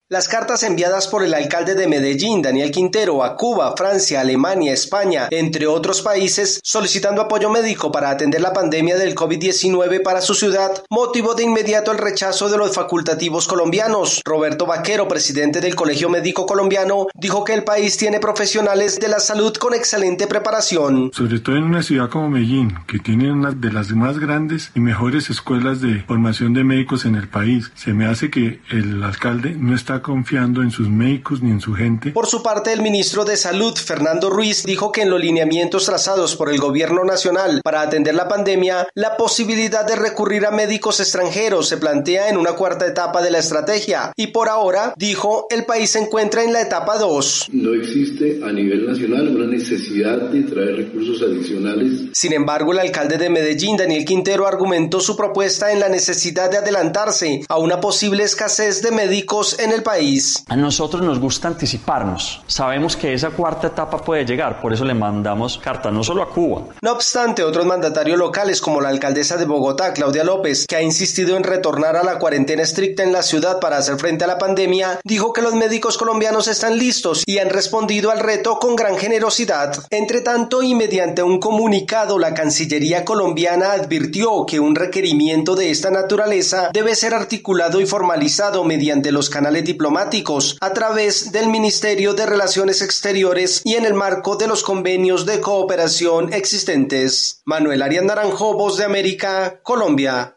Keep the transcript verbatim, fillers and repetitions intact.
Las cartas enviadas por el alcalde de Medellín, Daniel Quintero, a Cuba, Francia, Alemania, España, entre otros países, solicitando apoyo médico para atender la pandemia del COVID diecinueve para su ciudad, motivó de inmediato el rechazo de los facultativos colombianos. Roberto Vaquero, presidente del Colegio Médico Colombiano, dijo que el país tiene profesionales de la salud con excelente preparación. Sobre todo en una ciudad como Medellín, que tiene una de las más grandes y mejores escuelas de formación de médicos en el país, se me hace que el alcalde no está confiando en sus médicos ni en su gente. Por su parte, el ministro de Salud, Fernando Ruiz, dijo que en los lineamientos trazados por el gobierno nacional para atender la pandemia, la posibilidad de recurrir a médicos extranjeros se plantea en una cuarta etapa de la estrategia y por ahora, dijo, el país se encuentra en la etapa dos. No existe a nivel nacional una necesidad de traer recursos adicionales. Sin embargo, el alcalde de Medellín, Daniel Quintero, argumentó su propuesta en la necesidad de adelantarse a una posible escasez de médicos en el país. A nosotros nos gusta anticiparnos. Sabemos que esa cuarta etapa puede llegar, por eso le mandamos carta no solo a Cuba. No obstante, otros mandatarios locales como la alcaldesa de Bogotá, Claudia López, que ha insistido en retornar a la cuarentena estricta en la ciudad para hacer frente a la pandemia, dijo que los médicos colombianos están listos y han respondido al reto con gran generosidad. Entre tanto, y mediante un comunicado, la Cancillería colombiana advirtió que un requerimiento de esta naturaleza debe ser articulado y formalizado mediante los canales diplomáticos a través del Ministerio de Relaciones Exteriores y en el marco de los convenios de cooperación existentes. Manuel Arias Naranjo, Voz de América, Colombia.